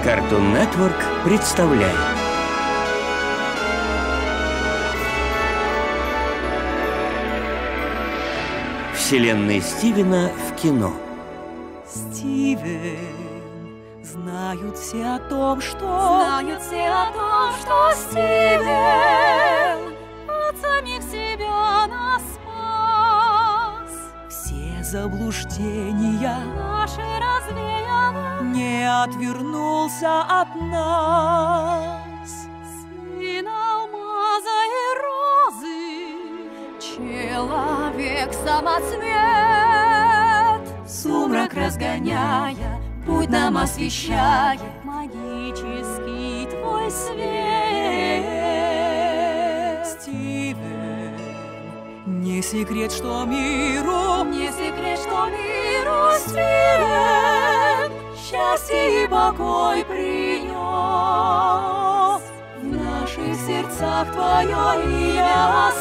Cartoon Network представляет Вселенная Стивена в кино. Стивен, знают все о том, что Стивен от самих себя нас спас. все заблуждения Наши развеяны, не отвернулся от нас. сын алмаза и розы, человек-самоцвет, Сумрак разгоняя, путь нам освещая, магический твой свет. Стивен, не секрет, что миру Не секрет, что миру Стивен счастье и покой принес. в наших сердцах твое имя